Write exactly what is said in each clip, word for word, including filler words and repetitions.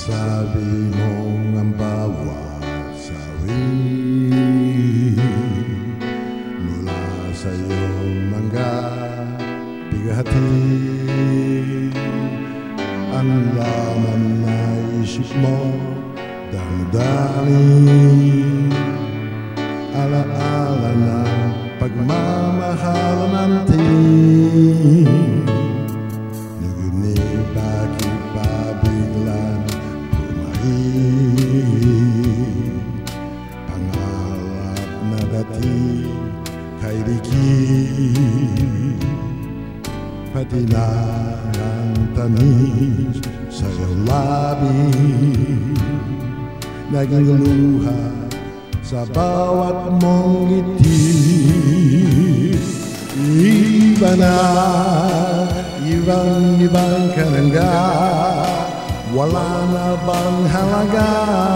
Sabi mong ang bawat sawi mula sa iyong mga bigati, ang laman na isip mo damdamin, alaala ng pagmamahal natin. Ngunit bakit ba biglang bumalik? Pangarap na dati kay dikit, pati na ang tamis sa iyong labi, naging luha sa bawat mong ngiti. Iba na, ibang-ibang ka na nga, wala na bang halaga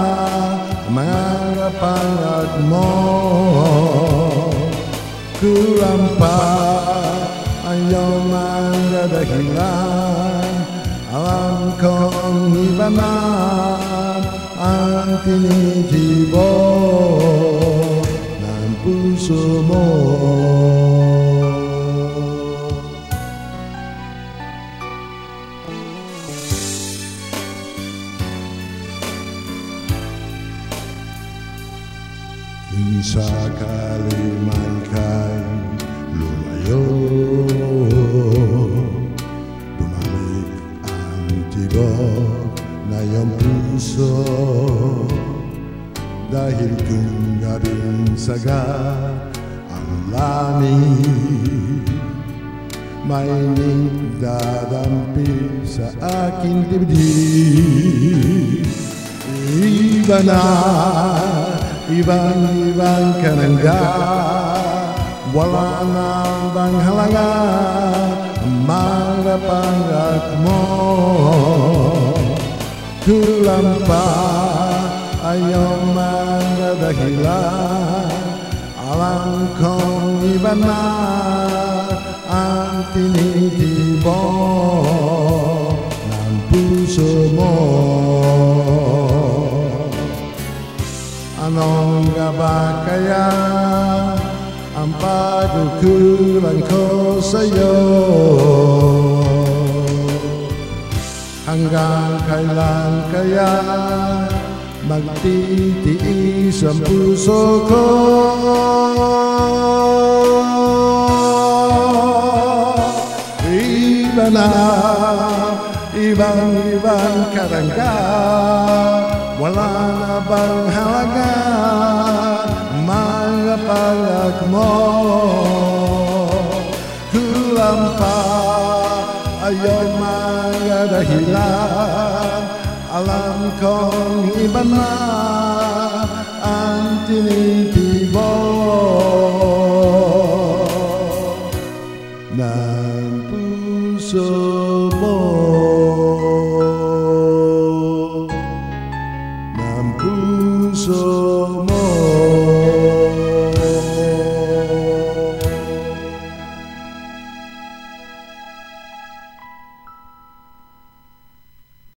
mga pangarap mo? Kulang pa ang iyong mga dahilan, alam kong iba na ang tinitibok ng puso mo. Kung sakali man kay lumayo, bumalik ang tibok na iyong puso, dahil kung gabing sagat ang langit, may nagdadampi sa aking dibdib. Iba na, ibang-ibang ka na nga, wala na bang halaga ang mga pangarap mo? Kulang pa ang iyong mga dahilan, alam kong iba na ang tinitibok ng puso mo. Anong nga ba kaya ang pagkukulang ko sa'yo? Hanggang kailan kaya magtitiis ang puso ko? Iba na, ibang-ibang karangga, wala na bang halaga mga pangarap mo? Kulang pa ang iyong mga dahilan, alam kong iba na ang tinitibok